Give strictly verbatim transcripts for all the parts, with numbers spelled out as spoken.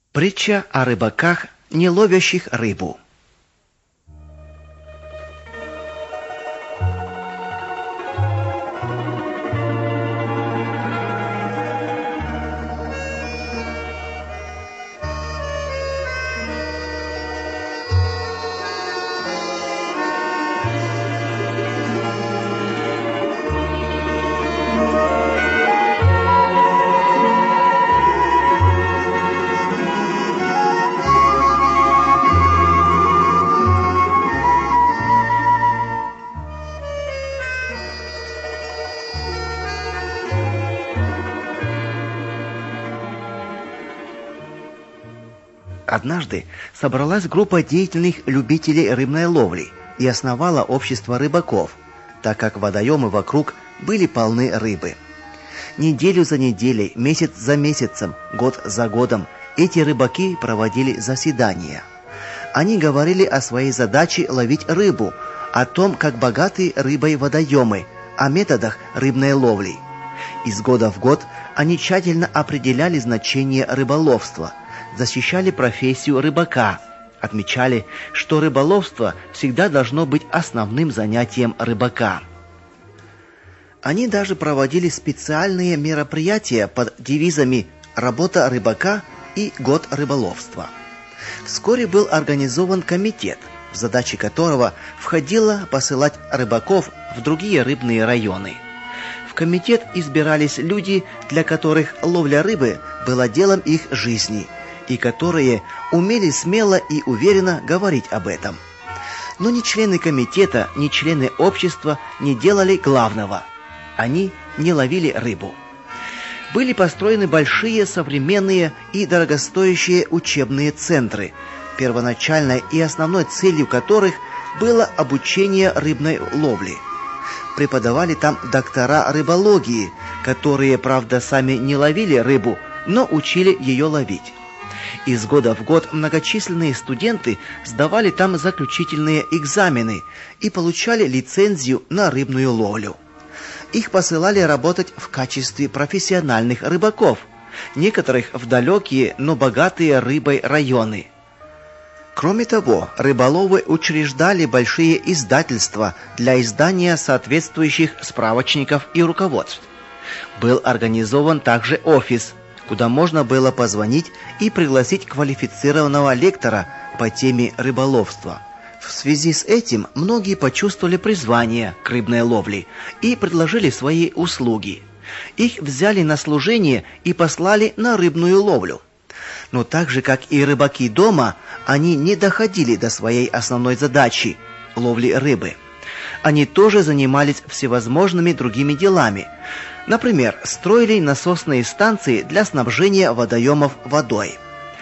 Притча о рыбаках, не ловящих рыбу. Однажды собралась группа деятельных любителей рыбной ловли и основала общество рыбаков, так как водоемы вокруг были полны рыбы. Неделю за неделей, месяц за месяцем, год за годом эти рыбаки проводили заседания. Они говорили о своей задаче ловить рыбу, о том, как богаты рыбой водоемы, о методах рыбной ловли. Из года в год они тщательно определяли значение рыболовства, защищали профессию рыбака, отмечали, что рыболовство всегда должно быть основным занятием рыбака. Они даже проводили специальные мероприятия под девизами «Работа рыбака» и «Год рыболовства». Вскоре был организован комитет, в задачи которого входило посылать рыбаков в другие рыбные районы. В комитет избирались люди, для которых ловля рыбы была делом их жизни, и которые умели смело и уверенно говорить об этом. Но ни члены комитета, ни члены общества не делали главного. Они не ловили рыбу. Были построены большие, современные и дорогостоящие учебные центры, первоначальной и основной целью которых было обучение рыбной ловли. Преподавали там доктора рыбологии, которые, правда, сами не ловили рыбу, но учили ее ловить. Из года в год многочисленные студенты сдавали там заключительные экзамены и получали лицензию на рыбную ловлю. Их посылали работать в качестве профессиональных рыбаков, некоторых в далекие, но богатые рыбой районы. Кроме того, рыболовы учреждали большие издательства для издания соответствующих справочников и руководств. Был организован также офис, куда можно было позвонить и пригласить квалифицированного лектора по теме рыболовства. В связи с этим многие почувствовали призвание к рыбной ловле и предложили свои услуги. Их взяли на служение и послали на рыбную ловлю. Но так же, как и рыбаки дома, они не доходили до своей основной задачи – ловли рыбы. Они тоже занимались всевозможными другими делами. Например, строили насосные станции для снабжения водоемов водой.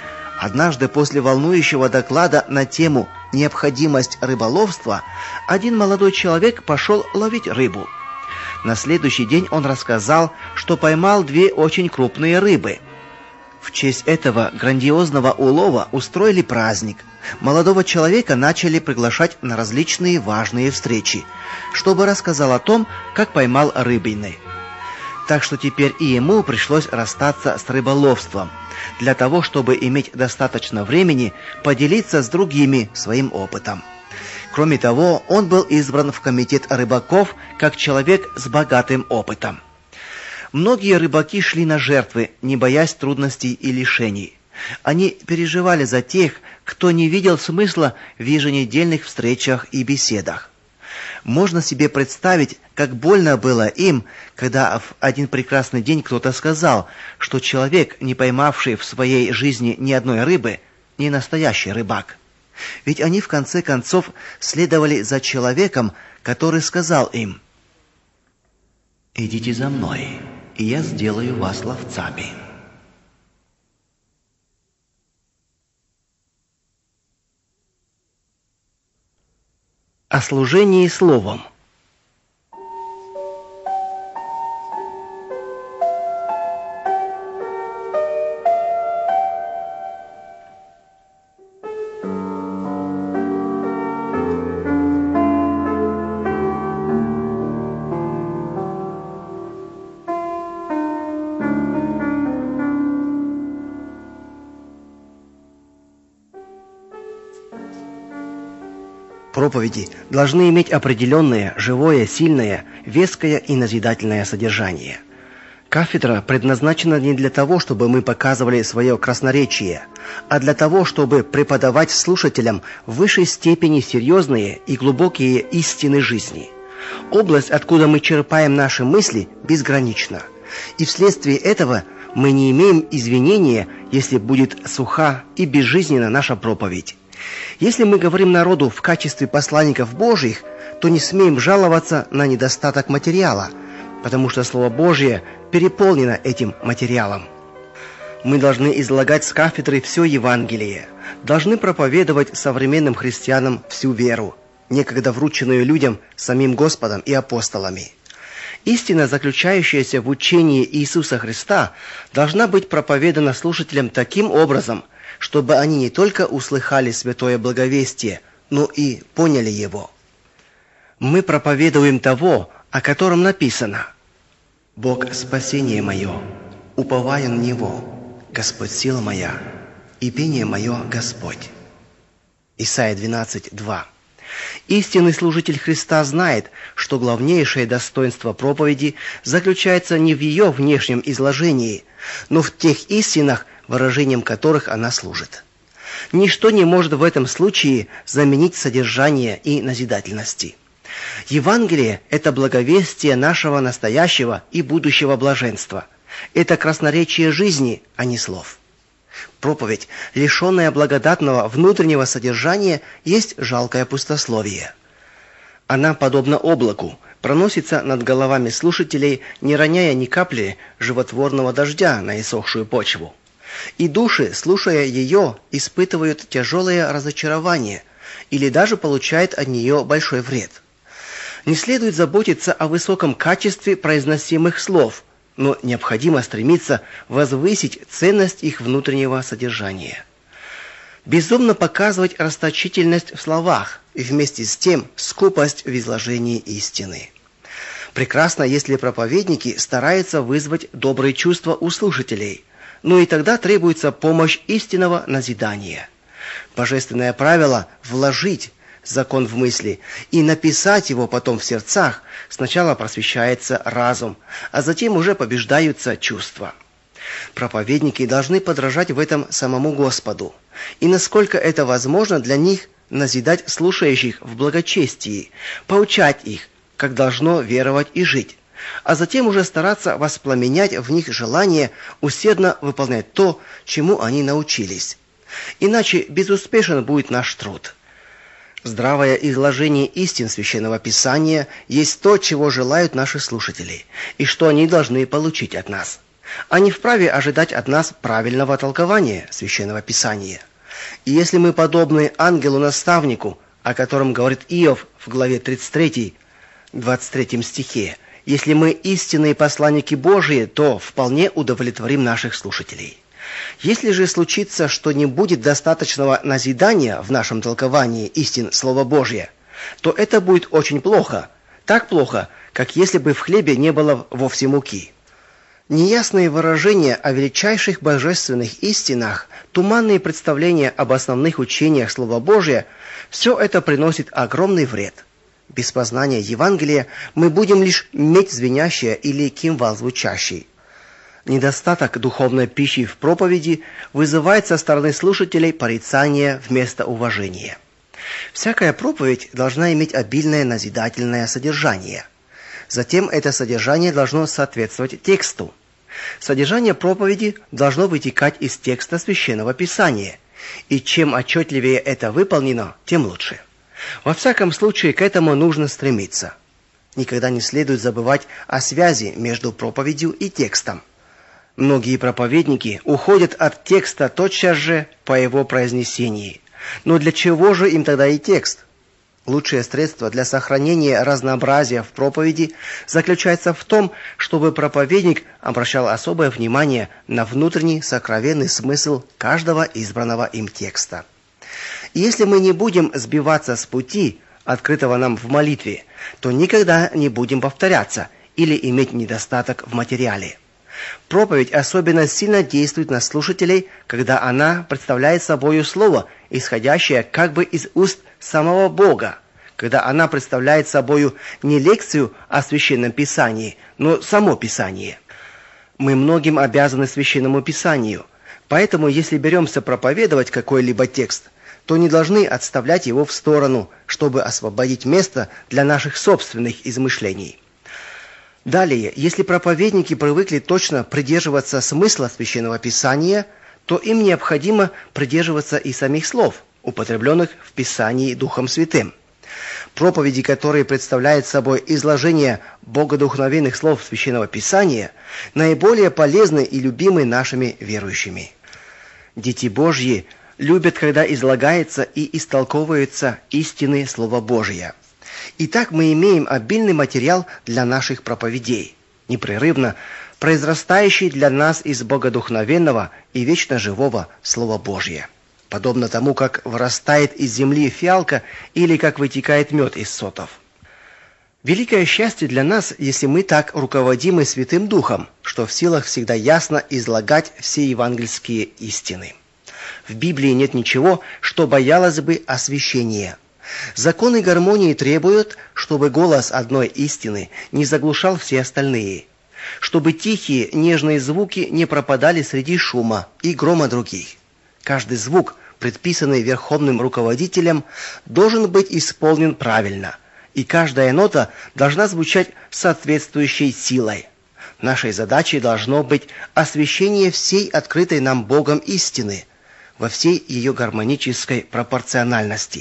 Однажды после волнующего доклада на тему «Необходимость рыболовства» один молодой человек пошел ловить рыбу. На следующий день он рассказал, что поймал две очень крупные рыбы. В честь этого грандиозного улова устроили праздник. Молодого человека начали приглашать на различные важные встречи, чтобы рассказал о том, как поймал рыбины. Так что теперь и ему пришлось расстаться с рыболовством, для того, чтобы иметь достаточно времени поделиться с другими своим опытом. Кроме того, он был избран в комитет рыбаков как человек с богатым опытом. Многие рыбаки шли на жертвы, не боясь трудностей и лишений. Они переживали за тех, кто не видел смысла в еженедельных встречах и беседах. Можно себе представить, как больно было им, когда в один прекрасный день кто-то сказал, что человек, не поймавший в своей жизни ни одной рыбы, не настоящий рыбак. Ведь они в конце концов следовали за человеком, который сказал им: «Идите за мной, и я сделаю вас ловцами». О служении словом. Проповеди должны иметь определенное, живое, сильное, веское и назидательное содержание. Кафедра предназначена не для того, чтобы мы показывали свое красноречие, а для того, чтобы преподавать слушателям в высшей степени серьезные и глубокие истины жизни. Область, откуда мы черпаем наши мысли, безгранична, и вследствие этого мы не имеем извинения, если будет суха и безжизненна наша проповедь. Если мы говорим народу в качестве посланников Божьих, то не смеем жаловаться на недостаток материала, потому что Слово Божье переполнено этим материалом. Мы должны излагать с кафедры все Евангелие, должны проповедовать современным христианам всю веру, некогда врученную людям самим Господом и апостолами. Истина, заключающаяся в учении Иисуса Христа, должна быть проповедана слушателям таким образом, чтобы они не только услыхали святое благовестие, но и поняли его. Мы проповедуем того, о котором написано: «Бог спасение мое, уповаю на Него, Господь сила моя, и пение мое Господь». Исайя двенадцать, два. Истинный служитель Христа знает, что главнейшее достоинство проповеди заключается не в ее внешнем изложении, но в тех истинах, выражением которых она служит. Ничто не может в этом случае заменить содержание и назидательности. Евангелие – это благовестие нашего настоящего и будущего блаженства. Это красноречие жизни, а не слов. Проповедь, лишенная благодатного внутреннего содержания, есть жалкое пустословие. Она, подобно облаку, проносится над головами слушателей, не роняя ни капли животворного дождя на иссохшую почву. И души, слушая ее, испытывают тяжелое разочарование или даже получают от нее большой вред. Не следует заботиться о высоком качестве произносимых слов, но необходимо стремиться возвысить ценность их внутреннего содержания. Безумно показывать расточительность в словах и вместе с тем скупость в изложении истины. Прекрасно, если проповедники стараются вызвать добрые чувства у слушателей, но и тогда требуется помощь истинного назидания. Божественное правило – вложить закон в мысли и написать его потом в сердцах. Сначала просвещается разум, а затем уже побеждаются чувства. Проповедники должны подражать в этом самому Господу, и насколько это возможно для них, назидать слушающих в благочестии, поучать их, как должно веровать и жить, а затем уже стараться воспламенять в них желание усердно выполнять то, чему они научились. Иначе безуспешен будет наш труд. Здравое изложение истин Священного Писания есть то, чего желают наши слушатели, и что они должны получить от нас. Они вправе ожидать от нас правильного толкования Священного Писания. И если мы подобны ангелу-наставнику, о котором говорит Иов в главе тридцать три, двадцать третьем стихе, если мы истинные посланники Божии, то вполне удовлетворим наших слушателей. Если же случится, что не будет достаточного назидания в нашем толковании истин Слова Божия, то это будет очень плохо, так плохо, как если бы в хлебе не было вовсе муки. Неясные выражения о величайших божественных истинах, туманные представления об основных учениях Слова Божия – все это приносит огромный вред. Без познания Евангелия мы будем лишь медь звенящая или кимвал звучащий. Недостаток духовной пищи в проповеди вызывает со стороны слушателей порицание вместо уважения. Всякая проповедь должна иметь обильное назидательное содержание. Затем это содержание должно соответствовать тексту. Содержание проповеди должно вытекать из текста Священного Писания, и чем отчетливее это выполнено, тем лучше. Во всяком случае, к этому нужно стремиться. Никогда не следует забывать о связи между проповедью и текстом. Многие проповедники уходят от текста тотчас же по его произнесении. Но для чего же им тогда и текст? Лучшее средство для сохранения разнообразия в проповеди заключается в том, чтобы проповедник обращал особое внимание на внутренний сокровенный смысл каждого избранного им текста. И если мы не будем сбиваться с пути, открытого нам в молитве, то никогда не будем повторяться или иметь недостаток в материале. Проповедь особенно сильно действует на слушателей, когда она представляет собою слово, исходящее как бы из уст самого Бога, когда она представляет собою не лекцию о Священном Писании, но само Писание. Мы многим обязаны Священному Писанию, поэтому если беремся проповедовать какой-либо текст, то не должны отставлять его в сторону, чтобы освободить место для наших собственных измышлений. Далее, если проповедники привыкли точно придерживаться смысла Священного Писания, то им необходимо придерживаться и самих слов, употребленных в Писании Духом Святым. Проповеди, которые представляют собой изложение богодухновенных слов Священного Писания, наиболее полезны и любимы нашими верующими. Дети Божьи любят, когда излагается и истолковывается истины Слова Божия. Итак, мы имеем обильный материал для наших проповедей, непрерывно произрастающий для нас из богодухновенного и вечно живого Слова Божия, подобно тому, как вырастает из земли фиалка или как вытекает мед из сотов. Великое счастье для нас, если мы так руководимы Святым Духом, что в силах всегда ясно излагать все евангельские истины. В Библии нет ничего, что боялось бы освящения. Законы гармонии требуют, чтобы голос одной истины не заглушал все остальные, чтобы тихие, нежные звуки не пропадали среди шума и грома других. Каждый звук, предписанный верховным руководителем, должен быть исполнен правильно, и каждая нота должна звучать соответствующей силой. Нашей задачей должно быть освящение всей открытой нам Богом истины во всей ее гармонической пропорциональности.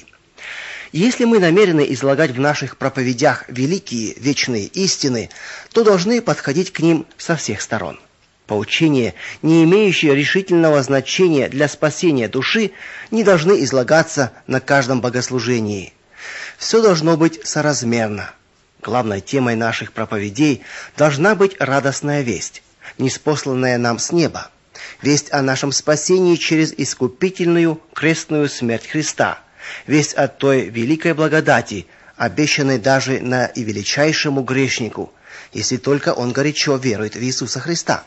Если мы намерены излагать в наших проповедях великие вечные истины, то должны подходить к ним со всех сторон. Поучения, не имеющие решительного значения для спасения души, не должны излагаться на каждом богослужении. Все должно быть соразмерно. Главной темой наших проповедей должна быть радостная весть, ниспосланная нам с неба. Весть о нашем спасении через искупительную крестную смерть Христа. Весть о той великой благодати, обещанной даже на и величайшему грешнику, если только он горячо верует в Иисуса Христа.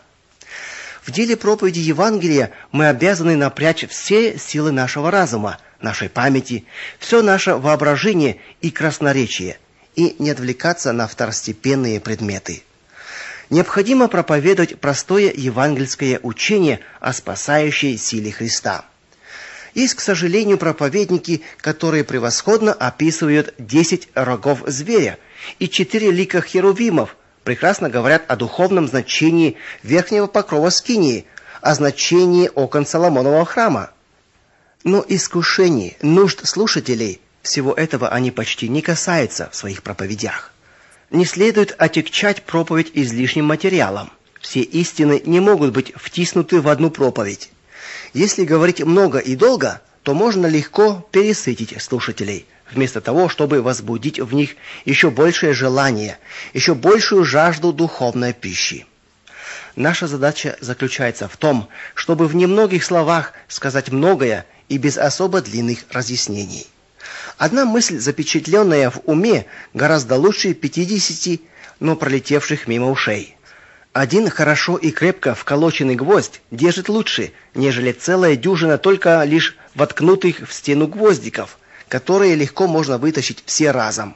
В деле проповеди Евангелия мы обязаны напрячь все силы нашего разума, нашей памяти, все наше воображение и красноречие, и не отвлекаться на второстепенные предметы. Необходимо проповедовать простое евангельское учение о спасающей силе Христа. Есть, к сожалению, проповедники, которые превосходно описывают десять рогов зверя и четыре лика херувимов, прекрасно говорят о духовном значении верхнего покрова скинии, о значении окон Соломонового храма. Но искушений, нужд слушателей, всего этого они почти не касаются в своих проповедях. Не следует отягчать проповедь излишним материалом. Все истины не могут быть втиснуты в одну проповедь. Если говорить много и долго, то можно легко пересытить слушателей, вместо того, чтобы возбудить в них еще большее желание, еще большую жажду духовной пищи. Наша задача заключается в том, чтобы в немногих словах сказать многое и без особо длинных разъяснений. Одна мысль, запечатленная в уме, гораздо лучше пятидесяти, но пролетевших мимо ушей. Один хорошо и крепко вколоченный гвоздь держит лучше, нежели целая дюжина только лишь воткнутых в стену гвоздиков, которые легко можно вытащить все разом.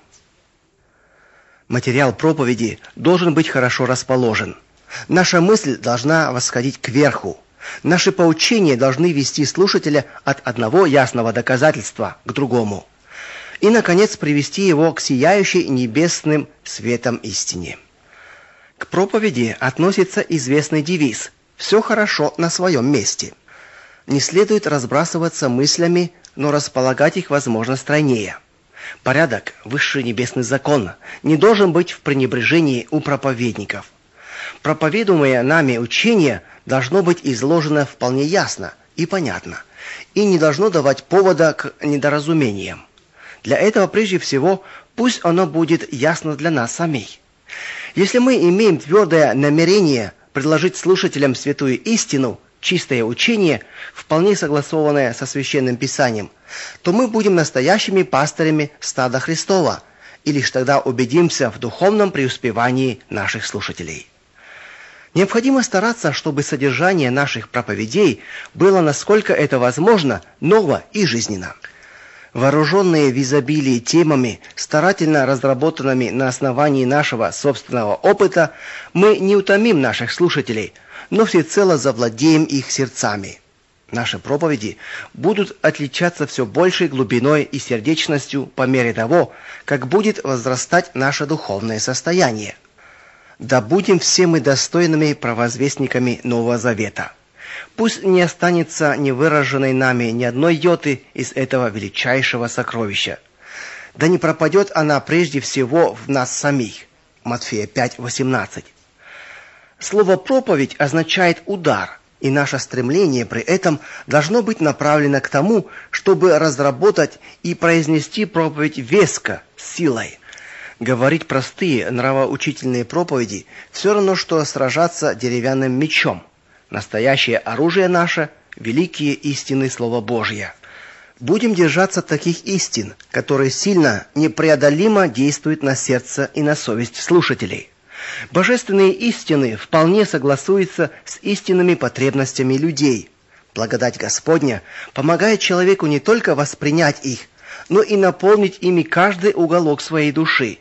Материал проповеди должен быть хорошо расположен. Наша мысль должна восходить кверху. Наши поучения должны вести слушателя от одного ясного доказательства к другому. И, наконец, привести его к сияющей небесным светом истине. К проповеди относится известный девиз «Все хорошо на своем месте». Не следует разбрасываться мыслями, но располагать их, возможно, стройнее. Порядок, высший небесный закон, не должен быть в пренебрежении у проповедников. Проповедуемое нами учение должно быть изложено вполне ясно и понятно, и не должно давать повода к недоразумениям. Для этого, прежде всего, пусть оно будет ясно для нас самих. Если мы имеем твердое намерение предложить слушателям святую истину, чистое учение, вполне согласованное со Священным Писанием, то мы будем настоящими пастырями стада Христова, и лишь тогда убедимся в духовном преуспевании наших слушателей. Необходимо стараться, чтобы содержание наших проповедей было, насколько это возможно, ново и жизненно. Вооруженные в изобилии темами, старательно разработанными на основании нашего собственного опыта, мы не утомим наших слушателей, но всецело завладеем их сердцами. Наши проповеди будут отличаться все большей глубиной и сердечностью по мере того, как будет возрастать наше духовное состояние. Да будем все мы достойными провозвестниками Нового Завета. Пусть не останется невыраженной нами ни одной йоты из этого величайшего сокровища. Да не пропадет она прежде всего в нас самих. Матфея пять восемнадцать. Слово «проповедь» означает «удар», и наше стремление при этом должно быть направлено к тому, чтобы разработать и произнести проповедь веско, с силой. Говорить простые нравоучительные проповеди все равно, что сражаться деревянным мечом. Настоящее оружие наше – великие истины Слова Божьего. Будем держаться таких истин, которые сильно, непреодолимо действуют на сердце и на совесть слушателей. Божественные истины вполне согласуются с истинными потребностями людей. Благодать Господня помогает человеку не только воспринять их, но и наполнить ими каждый уголок своей души.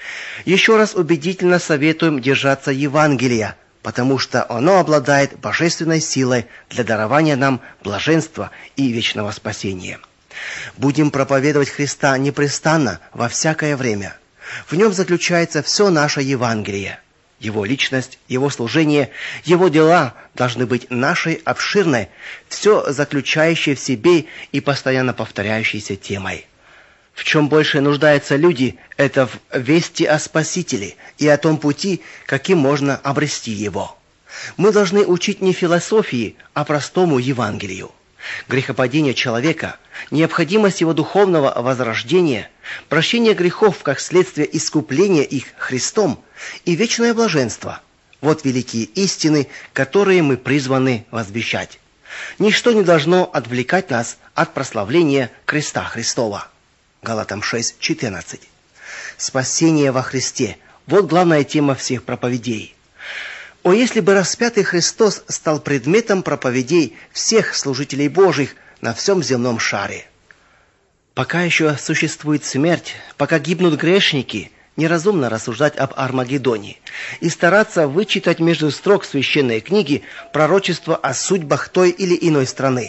Еще раз убедительно советуем держаться Евангелия, потому что оно обладает божественной силой для дарования нам блаженства и вечного спасения. Будем проповедовать Христа непрестанно во всякое время. В нем заключается все наше Евангелие. Его личность, его служение, его дела должны быть нашей обширной, все заключающей в себе и постоянно повторяющейся темой. В чем больше нуждаются люди, это в вести о Спасителе и о том пути, каким можно обрести его. Мы должны учить не философии, а простому Евангелию. Грехопадение человека, необходимость его духовного возрождения, прощение грехов как следствие искупления их Христом и вечное блаженство – вот великие истины, которые мы призваны возвещать. Ничто не должно отвлекать нас от прославления креста Христова. Галатам шесть четырнадцать. Спасение во Христе – вот главная тема всех проповедей. О, если бы распятый Христос стал предметом проповедей всех служителей Божьих на всем земном шаре. Пока еще существует смерть, пока гибнут грешники, неразумно рассуждать об Армагеддоне и стараться вычитать между строк священной книги пророчество о судьбах той или иной страны.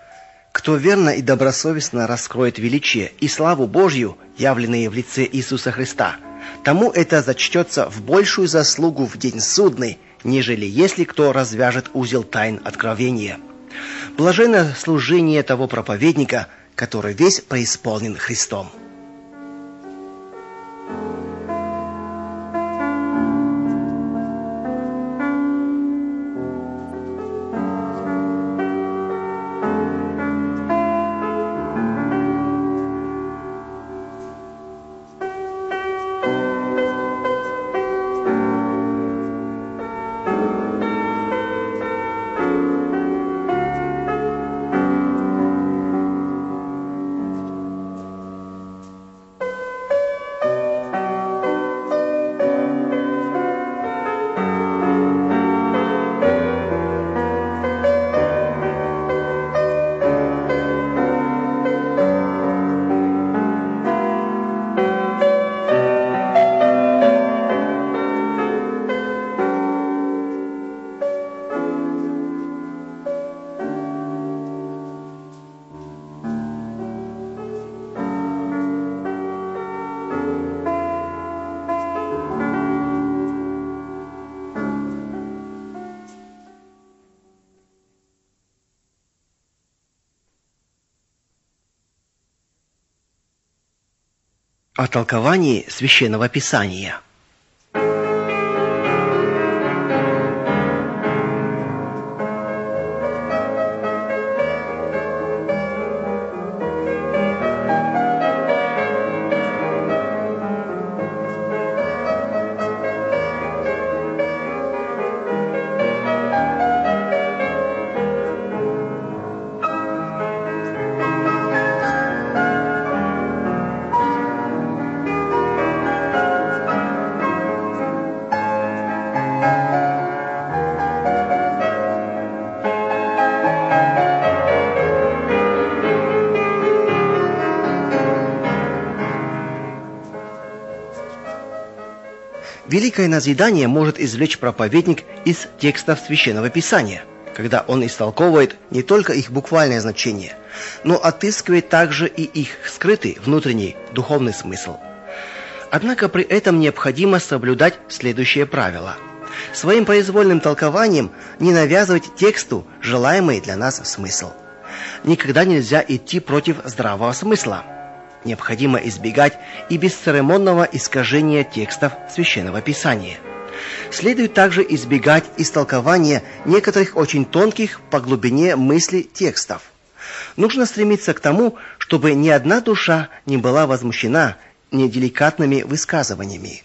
Кто верно и добросовестно раскроет величие и славу Божью, явленные в лице Иисуса Христа, тому это зачтется в большую заслугу в день судный, нежели если кто развяжет узел тайн откровения. Блаженно служение того проповедника, который весь преисполнен Христом. О толковании Священного Писания. Великое назидание может извлечь проповедник из текстов Священного Писания, когда он истолковывает не только их буквальное значение, но отыскивает также и их скрытый внутренний духовный смысл. Однако при этом необходимо соблюдать следующее правило: своим произвольным толкованием не навязывать тексту желаемый для нас смысл. Никогда нельзя идти против здравого смысла. Необходимо избегать и бесцеремонного искажения текстов Священного Писания. Следует также избегать истолкования некоторых очень тонких по глубине мысли текстов. Нужно стремиться к тому, чтобы ни одна душа не была возмущена неделикатными высказываниями.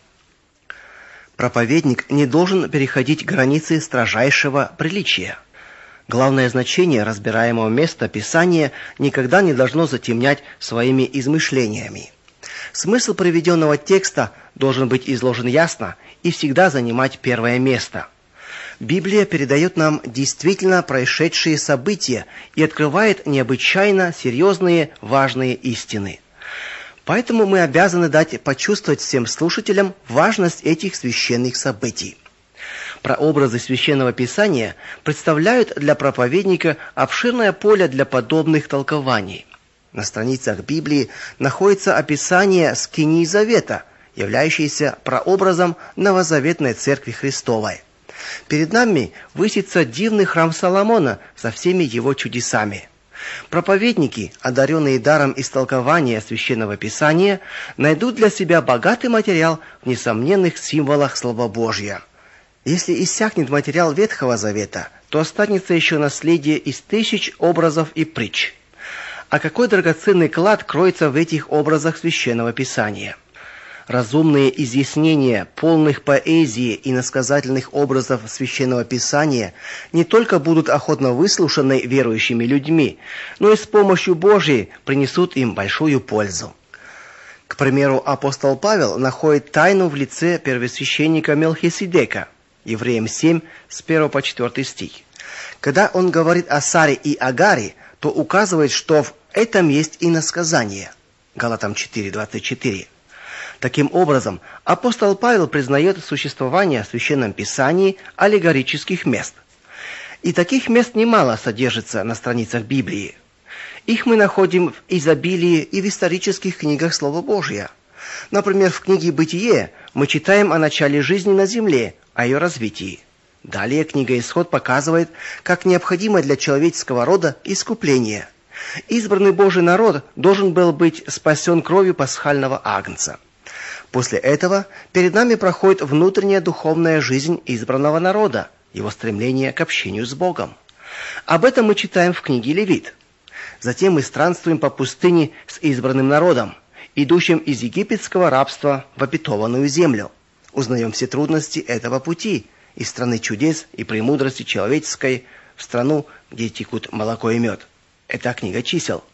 Проповедник не должен переходить границы строжайшего приличия. Главное значение разбираемого места Писания никогда не должно затемнять своими измышлениями. Смысл приведенного текста должен быть изложен ясно и всегда занимать первое место. Библия передает нам действительно происшедшие события и открывает необычайно серьезные, важные истины. Поэтому мы обязаны дать почувствовать всем слушателям важность этих священных событий. Прообразы Священного Писания представляют для проповедника обширное поле для подобных толкований. На страницах Библии находится описание скинии Завета, являющейся прообразом новозаветной Церкви Христовой. Перед нами высится дивный храм Соломона со всеми его чудесами. Проповедники, одаренные даром истолкования Священного Писания, найдут для себя богатый материал в несомненных символах Слова Божьего. Если иссякнет материал Ветхого Завета, то останется еще наследие из тысяч образов и притч. А какой драгоценный клад кроется в этих образах Священного Писания! Разумные изъяснения полных поэзии и иносказательных образов Священного Писания не только будут охотно выслушаны верующими людьми, но и с помощью Божией принесут им большую пользу. К примеру, апостол Павел находит тайну в лице первосвященника Мелхиседека, Евреям семь, с первого по четвёртый стих. Когда он говорит о Саре и Агаре, то указывает, что в этом есть иносказание. Галатам четыре, двадцать четыре. Таким образом, апостол Павел признает существование в Священном Писании аллегорических мест. И таких мест немало содержится на страницах Библии. Их мы находим в изобилии и в исторических книгах Слова Божия. Например, в книге «Бытие» мы читаем о начале жизни на земле, о ее развитии. Далее книга «Исход» показывает, как необходимо для человеческого рода искупление. Избранный Божий народ должен был быть спасен кровью пасхального агнца. После этого перед нами проходит внутренняя духовная жизнь избранного народа, его стремление к общению с Богом. Об этом мы читаем в книге «Левит». Затем мы странствуем по пустыне с избранным народом, идущим из египетского рабства в обетованную землю. Узнаем все трудности этого пути из страны чудес и премудрости человеческой в страну, где текут молоко и мед. Это книга «Чисел».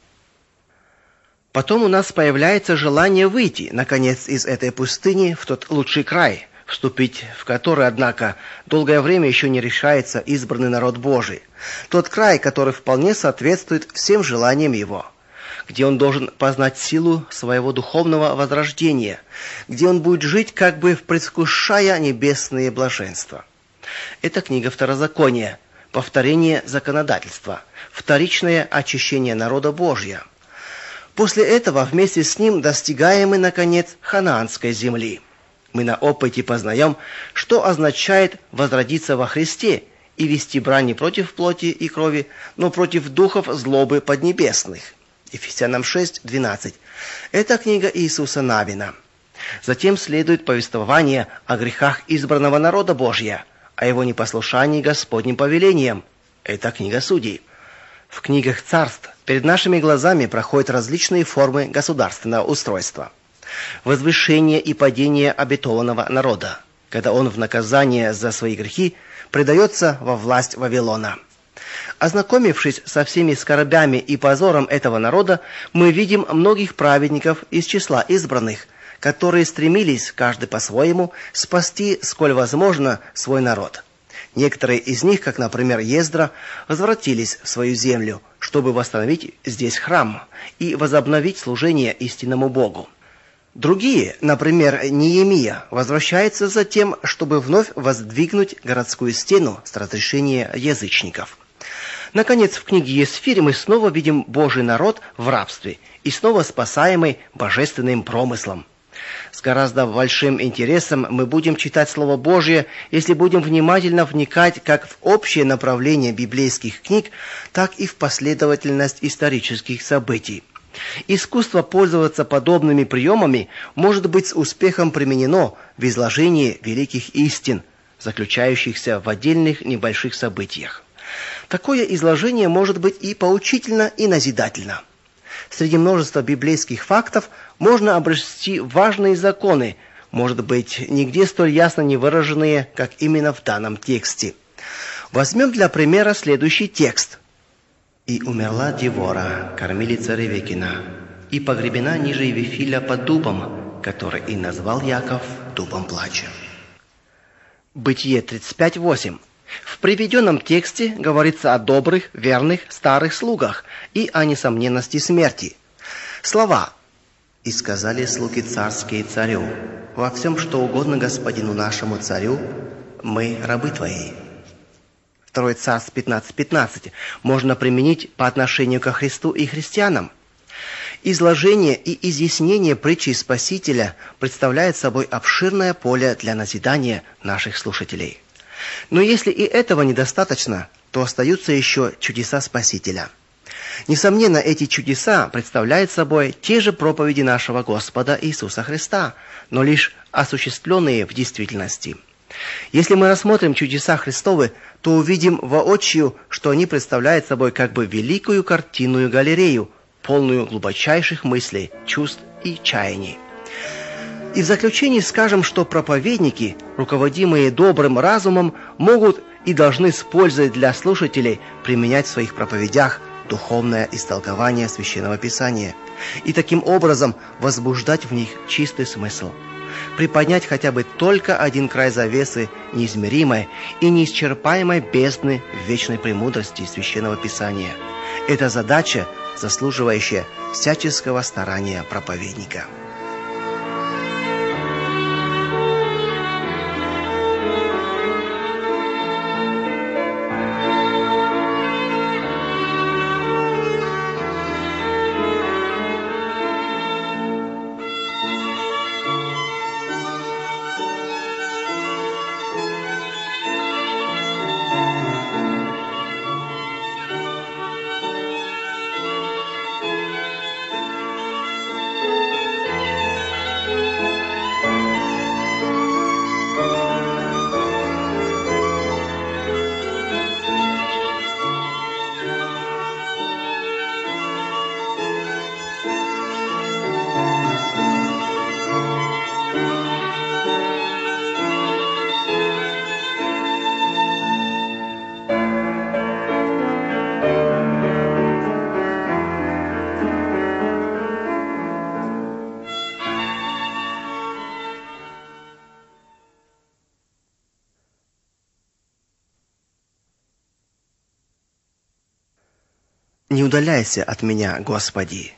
Потом у нас появляется желание выйти, наконец, из этой пустыни в тот лучший край, вступить в который, однако, долгое время еще не решается избранный народ Божий. Тот край, который вполне соответствует всем желаниям его, где он должен познать силу своего духовного возрождения, где он будет жить, как бы предвкушая небесные блаженства. Это книга Второзакония, повторение законодательства, вторичное очищение народа Божия. После этого вместе с ним достигаем мы, наконец, ханаанской земли. Мы на опыте познаем, что означает возродиться во Христе и вести брань не против плоти и крови, но против духов злобы поднебесных. Ефесянам шесть, двенадцать. Это книга Иисуса Навина. Затем следует повествование о грехах избранного народа Божия, о его непослушании Господним повелениям. Это книга Судей. В книгах Царств перед нашими глазами проходят различные формы государственного устройства. Возвышение и падение обетованного народа, когда он в наказание за свои грехи предается во власть Вавилона. Ознакомившись со всеми скорбями и позором этого народа, мы видим многих праведников из числа избранных, которые стремились, каждый по-своему, спасти, сколь возможно, свой народ. Некоторые из них, как, например, Ездра, возвратились в свою землю, чтобы восстановить здесь храм и возобновить служение истинному Богу. Другие, например, Неемия, возвращаются за тем, чтобы вновь воздвигнуть городскую стену с разрешения язычников. Наконец, в книге Есфирь мы снова видим Божий народ в рабстве и снова спасаемый божественным промыслом. С гораздо большим интересом мы будем читать Слово Божье, если будем внимательно вникать как в общее направление библейских книг, так и в последовательность исторических событий. Искусство пользоваться подобными приемами может быть с успехом применено в изложении великих истин, заключающихся в отдельных небольших событиях. Такое изложение может быть и поучительно, и назидательно. Среди множества библейских фактов можно обрести важные законы, может быть, нигде столь ясно не выраженные, как именно в данном тексте. Возьмем для примера следующий текст. «И умерла Девора, кормилица Ревекина, и погребена ниже Вифиля под дубом, который и назвал Яков дубом плача». Бытие тридцать пять восемь. В приведенном тексте говорится о добрых, верных, старых слугах и о несомненности смерти. Слова «И сказали слуги царские царю, во всем, что угодно господину нашему царю, мы рабы твои». Второе Царств пятнадцать пятнадцать можно применить по отношению ко Христу и христианам. Изложение и изъяснение притчи Спасителя представляет собой обширное поле для назидания наших слушателей. Но если и этого недостаточно, то остаются еще чудеса Спасителя. Несомненно, эти чудеса представляют собой те же проповеди нашего Господа Иисуса Христа, но лишь осуществленные в действительности. Если мы рассмотрим чудеса Христовы, то увидим воочию, что они представляют собой как бы великую картинную галерею, полную глубочайших мыслей, чувств и чаяний. И в заключении скажем, что проповедники, руководимые добрым разумом, могут и должны с пользой для слушателей применять в своих проповедях духовное истолкование Священного Писания и таким образом возбуждать в них чистый смысл. Приподнять хотя бы только один край завесы неизмеримой и неисчерпаемой бездны вечной премудрости Священного Писания. Это задача, заслуживающая всяческого старания проповедника. Не удаляйся от меня, Господи.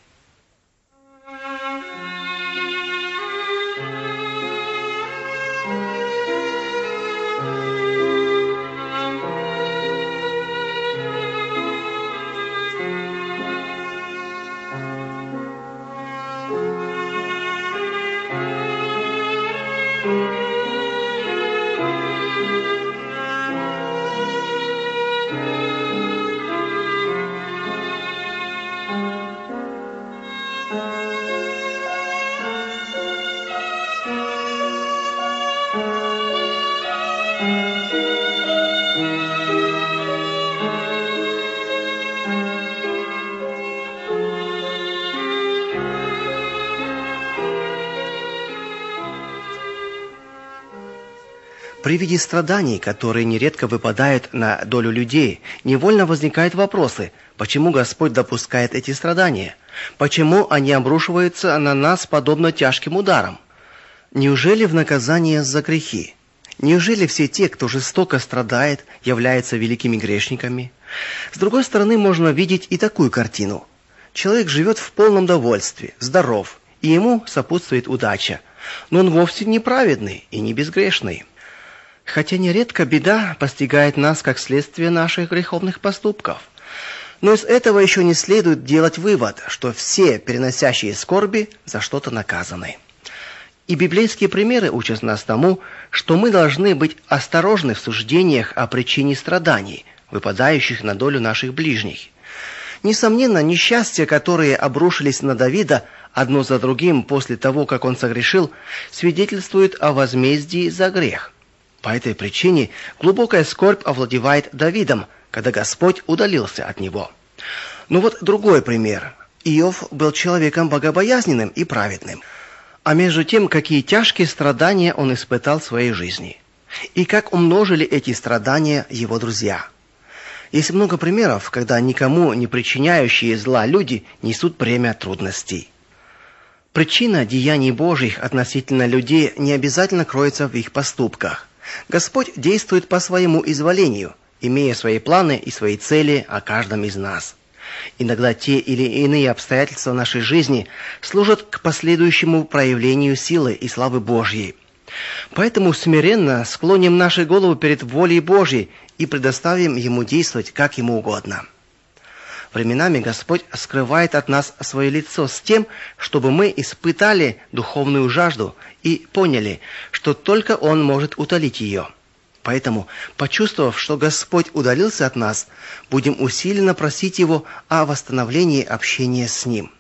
При виде страданий, которые нередко выпадают на долю людей, невольно возникают вопросы, почему Господь допускает эти страдания? Почему они обрушиваются на нас подобно тяжким ударам? Неужели в наказание за грехи? Неужели все те, кто жестоко страдает, являются великими грешниками? С другой стороны, можно видеть и такую картину. Человек живет в полном довольстве, здоров, и ему сопутствует удача, но он вовсе не праведный и не безгрешный. Хотя нередко беда постигает нас как следствие наших греховных поступков. Но из этого еще не следует делать вывод, что все переносящие скорби за что-то наказаны. И библейские примеры учат нас тому, что мы должны быть осторожны в суждениях о причине страданий, выпадающих на долю наших ближних. Несомненно, несчастья, которые обрушились на Давида одно за другим после того, как он согрешил, свидетельствуют о возмездии за грех. По этой причине глубокая скорбь овладевает Давидом, когда Господь удалился от него. Но вот другой пример. Иов был человеком богобоязненным и праведным. А между тем, какие тяжкие страдания он испытал в своей жизни. И как умножили эти страдания его друзья. Есть много примеров, когда никому не причиняющие зла люди несут бремя трудностей. Причина деяний Божьих относительно людей не обязательно кроется в их поступках. Господь действует по своему изволению, имея свои планы и свои цели о каждом из нас. Иногда те или иные обстоятельства нашей жизни служат к последующему проявлению силы и славы Божьей. Поэтому смиренно склоним наши головы перед волей Божьей и предоставим Ему действовать, как Ему угодно. Временами Господь скрывает от нас свое лицо с тем, чтобы мы испытали духовную жажду и поняли, что только Он может утолить ее. Поэтому, почувствовав, что Господь удалился от нас, будем усиленно просить Его о восстановлении общения с Ним.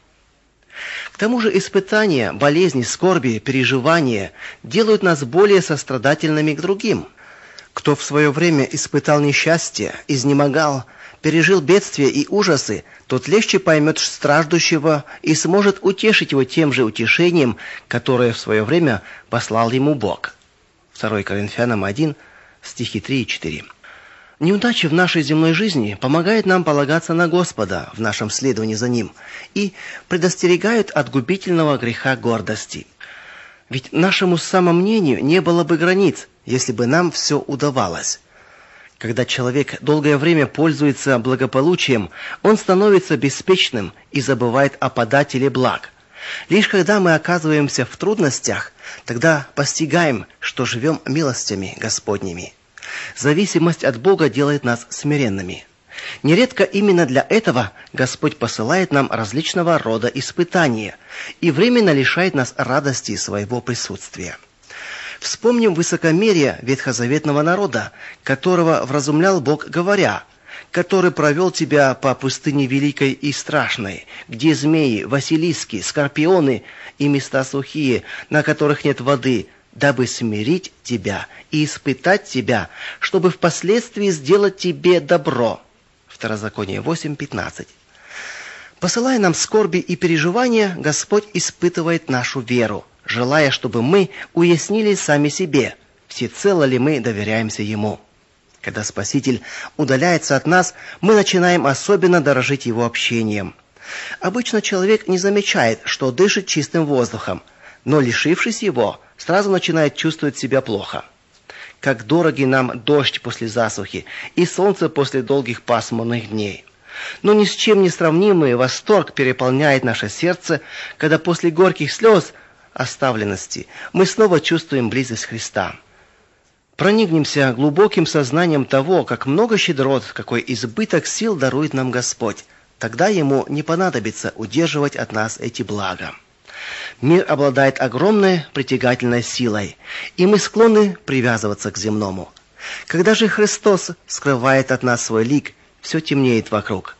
К тому же испытания, болезни, скорби, переживания делают нас более сострадательными к другим. Кто в свое время испытал несчастье, изнемогал, пережил бедствия и ужасы, тот легче поймет страждущего и сможет утешить его тем же утешением, которое в свое время послал ему Бог. второе Коринфянам один, стихи три и четыре. Неудачи в нашей земной жизни помогают нам полагаться на Господа в нашем следовании за Ним и предостерегают от губительного греха гордости. Ведь нашему самомнению не было бы границ, если бы нам все удавалось. Когда человек долгое время пользуется благополучием, он становится беспечным и забывает о подателе благ. Лишь когда мы оказываемся в трудностях, тогда постигаем, что живем милостями Господними. Зависимость от Бога делает нас смиренными. Нередко именно для этого Господь посылает нам различного рода испытания и временно лишает нас радости своего присутствия. Вспомним высокомерие ветхозаветного народа, которого вразумлял Бог, говоря: «Который провел тебя по пустыне великой и страшной, где змеи, василиски, скорпионы и места сухие, на которых нет воды, дабы смирить тебя и испытать тебя, чтобы впоследствии сделать тебе добро». Второзаконие восемь пятнадцать. Посылая нам скорби и переживания, Господь испытывает нашу веру, желая, чтобы мы уяснили сами себе, всецело ли мы доверяемся Ему. Когда Спаситель удаляется от нас, мы начинаем особенно дорожить Его общением. Обычно человек не замечает, что дышит чистым воздухом, но, лишившись его, сразу начинает чувствовать себя плохо. Как дороги нам дождь после засухи и солнце после долгих пасмурных дней. Но ни с чем не сравнимый восторг переполняет наше сердце, когда после горьких слез оставленности мы снова чувствуем близость Христа. Проникнемся глубоким сознанием того, как много щедрот, какой избыток сил дарует нам Господь. Тогда Ему не понадобится удерживать от нас эти блага. Мир обладает огромной притягательной силой, и мы склонны привязываться к земному. Когда же Христос скрывает от нас свой лик, все темнеет вокруг,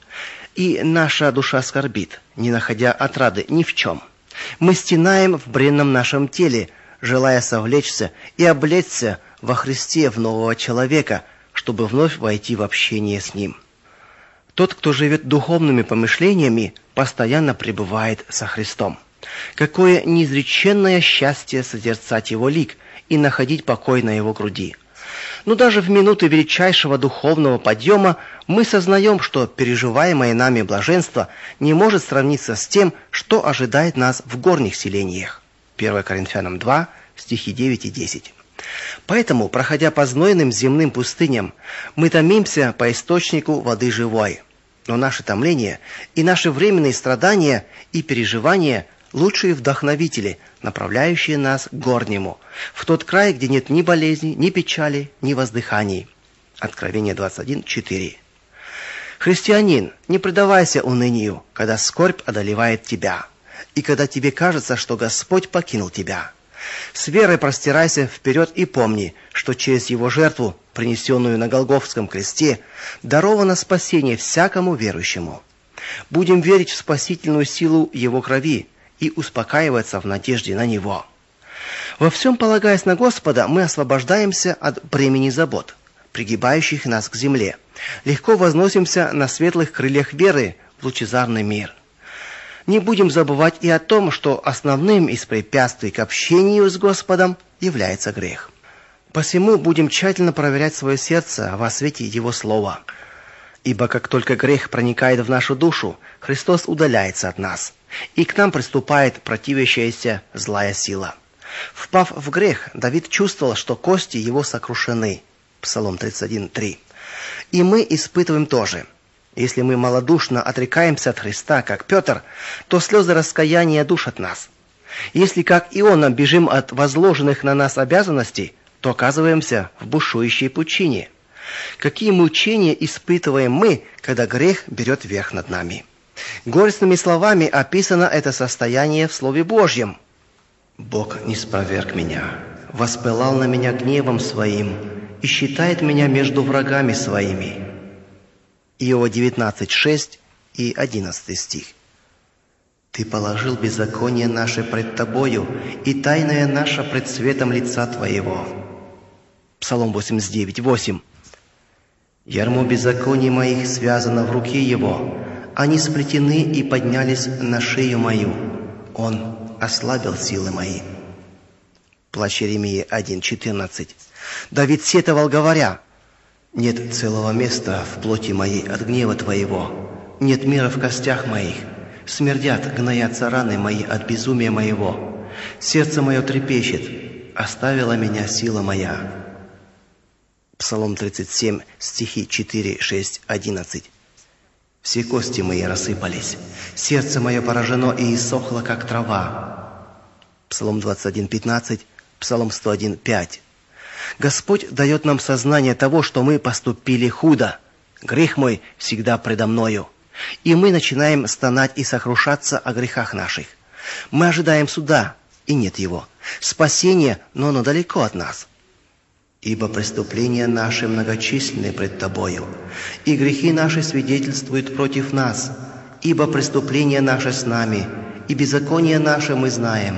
и наша душа скорбит, не находя отрады ни в чем. Мы стенаем в бренном нашем теле, желая совлечься и облечься во Христе в нового человека, чтобы вновь войти в общение с Ним. Тот, кто живет духовными помышлениями, постоянно пребывает со Христом. Какое неизреченное счастье созерцать Его лик и находить покой на Его груди. Но даже в минуты величайшего духовного подъема мы сознаем, что переживаемое нами блаженство не может сравниться с тем, что ожидает нас в горних селениях. первое Коринфянам два, стихи девять и десять. Поэтому, проходя по знойным земным пустыням, мы томимся по источнику воды живой. Но наше томление и наши временные страдания и переживания лучшие вдохновители, направляющие нас к горнему, в тот край, где нет ни болезни, ни печали, ни воздыханий. Откровение двадцать один, четыре. Христианин, не предавайся унынию, когда скорбь одолевает тебя, и когда тебе кажется, что Господь покинул тебя. С верой простирайся вперед и помни, что через Его жертву, принесенную на Голгофском кресте, даровано спасение всякому верующему. Будем верить в спасительную силу Его крови и успокаиваться в надежде на Него. Во всем полагаясь на Господа, мы освобождаемся от бремени забот, пригибающих нас к земле, легко возносимся на светлых крыльях веры в лучезарный мир. Не будем забывать и о том, что основным из препятствий к общению с Господом является грех. Посему будем тщательно проверять свое сердце во свете Его Слова. Ибо как только грех проникает в нашу душу, Христос удаляется от нас, и к нам приступает противящаяся злая сила. Впав в грех, Давид чувствовал, что кости его сокрушены. Псалом тридцать один, три. И мы испытываем то же. Если мы малодушно отрекаемся от Христа, как Петр, то слезы раскаяния душат нас. Если, как Иона, бежим от возложенных на нас обязанностей, то оказываемся в бушующей пучине. Какие мучения испытываем мы, когда грех берет верх над нами? Горестными словами описано это состояние в Слове Божьем. «Бог не спроверг меня, воспылал на меня гневом своим и считает меня между врагами своими». Иова девятнадцать, шесть и одиннадцатый стих. «Ты положил беззаконие наше пред Тобою, и тайное наше пред светом лица Твоего». Псалом восемьдесят девять, восемь. «Ярмо беззаконий моих связано в руке Его, они сплетены и поднялись на шею мою, Он ослабил силы мои». Плач Иеремии один, четырнадцать. Давид сетовал, говоря: «Нет целого места в плоти моей от гнева Твоего, нет мира в костях моих, смердят, гноятся раны мои от безумия моего, сердце мое трепещет, оставила меня сила моя». Псалом тридцать семь, стихи четыре, шесть, одиннадцать. «Все кости мои рассыпались, сердце мое поражено и иссохло, как трава». Псалом двадцать один, пятнадцать, Псалом сто один, пять. Господь дает нам сознание того, что мы поступили худо. Грех мой всегда предо мною. И мы начинаем стонать и сокрушаться о грехах наших. Мы ожидаем суда, и нет его. Спасение, но оно далеко от нас. «Ибо преступления наши многочисленны пред Тобою, и грехи наши свидетельствуют против нас. Ибо преступления наши с нами, и беззаконие наше мы знаем».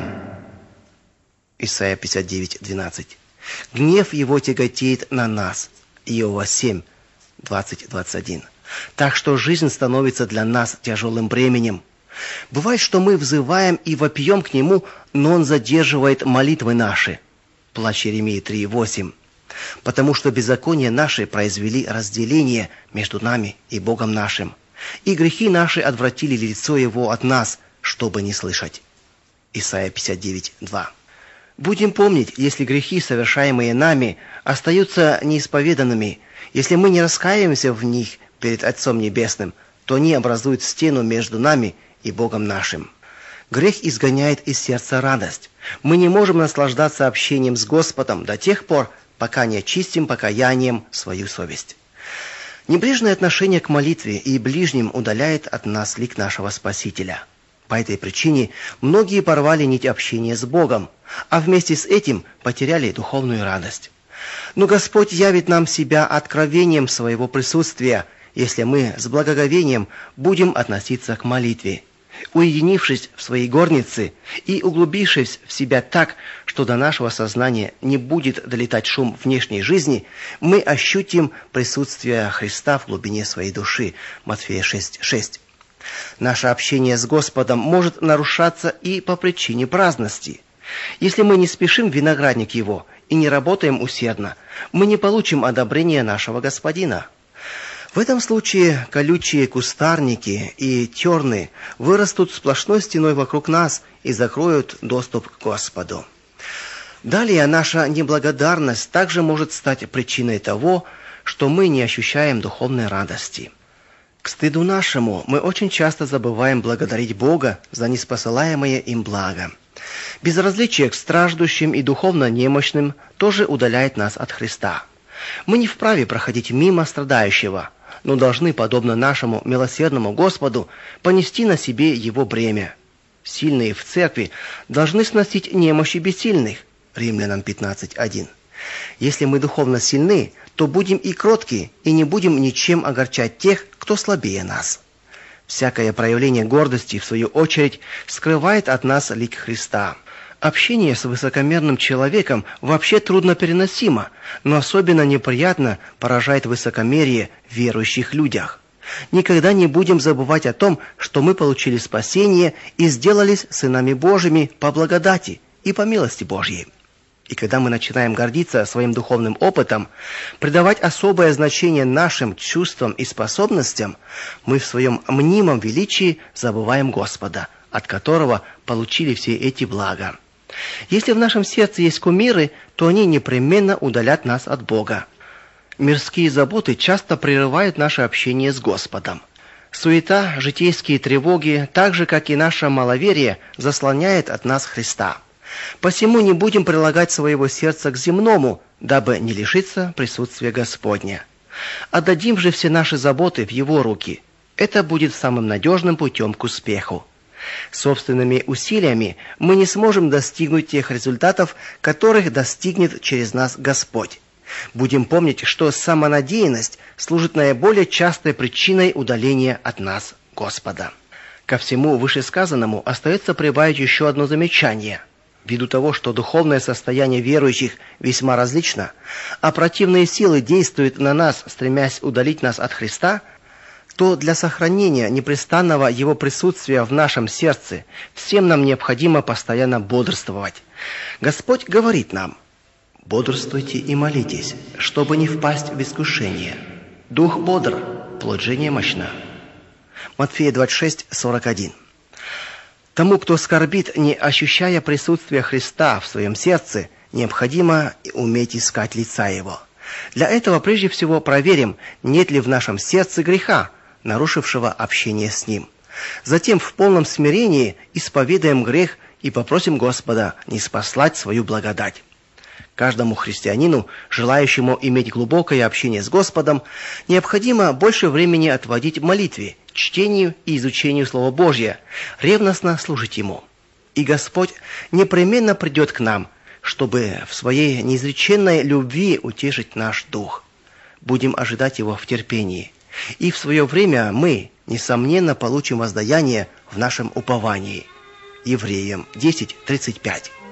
Исайя пятьдесят девять, двенадцать. «Гнев его тяготеет на нас». Иова семь, двадцать, двадцать один. Так что жизнь становится для нас тяжелым бременем. Бывает, что мы взываем и вопьем к Нему, но Он задерживает молитвы наши. Плач Иеремии три, восемь. Потому что беззакония наши произвели разделение между нами и Богом нашим, и грехи наши отвратили лицо Его от нас, чтобы не слышать. Исайя пятьдесят девять, два. Будем помнить, если грехи, совершаемые нами, остаются неисповеданными, если мы не раскаиваемся в них перед Отцом Небесным, то они образуют стену между нами и Богом нашим. Грех изгоняет из сердца радость. Мы не можем наслаждаться общением с Господом до тех пор, пока не очистим покаянием свою совесть. Небрежное отношение к молитве и ближним удаляет от нас лик нашего Спасителя. По этой причине многие порвали нить общения с Богом, а вместе с этим потеряли духовную радость. Но Господь явит нам себя откровением своего присутствия, если мы с благоговением будем относиться к молитве. Уединившись в своей горнице и углубившись в себя так, что до нашего сознания не будет долетать шум внешней жизни, мы ощутим присутствие Христа в глубине своей души. Матфея шесть, шесть. Наше общение с Господом может нарушаться и по причине праздности. Если мы не спешим в виноградник Его и не работаем усердно, мы не получим одобрения нашего Господина. В этом случае колючие кустарники и терны вырастут сплошной стеной вокруг нас и закроют доступ к Господу. Далее наша неблагодарность также может стать причиной того, что мы не ощущаем духовной радости. К стыду нашему мы очень часто забываем благодарить Бога за неспосылаемое им благо. Безразличие к страждущим и духовно немощным тоже удаляет нас от Христа. Мы не вправе проходить мимо страдающего, но должны, подобно нашему милосердному Господу, понести на себе его бремя. Сильные в церкви должны сносить немощи бессильных. Римлянам пятнадцать один. Если мы духовно сильны, то будем и кротки, и не будем ничем огорчать тех, кто слабее нас. Всякое проявление гордости, в свою очередь, скрывает от нас лик Христа. Общение с высокомерным человеком вообще трудно переносимо, но особенно неприятно поражает высокомерие в верующих людях. Никогда не будем забывать о том, что мы получили спасение и сделались сынами Божьими по благодати и по милости Божьей. И когда мы начинаем гордиться своим духовным опытом, придавать особое значение нашим чувствам и способностям, мы в своем мнимом величии забываем Господа, от которого получили все эти блага. Если в нашем сердце есть кумиры, то они непременно удалят нас от Бога. Мирские заботы часто прерывают наше общение с Господом. Суета, житейские тревоги, так же, как и наше маловерие, заслоняет от нас Христа. Посему не будем прилагать своего сердца к земному, дабы не лишиться присутствия Господня. Отдадим же все наши заботы в Его руки. Это будет самым надежным путем к успеху. Собственными усилиями мы не сможем достигнуть тех результатов, которых достигнет через нас Господь. Будем помнить, что самонадеянность служит наиболее частой причиной удаления от нас Господа. Ко всему вышесказанному остается прибавить еще одно замечание. Ввиду того, что духовное состояние верующих весьма различно, а противные силы действуют на нас, стремясь удалить нас от Христа, то для сохранения непрестанного Его присутствия в нашем сердце всем нам необходимо постоянно бодрствовать. Господь говорит нам: «Бодрствуйте и молитесь, чтобы не впасть в искушение. Дух бодр, плоть же немощна». Матфея двадцать шесть сорок один. Тому, кто скорбит, не ощущая присутствия Христа в своем сердце, необходимо уметь искать лица Его. Для этого прежде всего проверим, нет ли в нашем сердце греха, нарушившего общение с Ним. Затем в полном смирении исповедаем грех и попросим Господа ниспослать свою благодать. Каждому христианину, желающему иметь глубокое общение с Господом, необходимо больше времени отводить молитве, чтению и изучению Слова Божьего, ревностно служить Ему. И Господь непременно придет к нам, чтобы в своей неизреченной любви утешить наш дух. Будем ожидать Его в терпении, и в свое время мы, несомненно, получим воздаяние в нашем уповании. Евреям десять тридцать пять.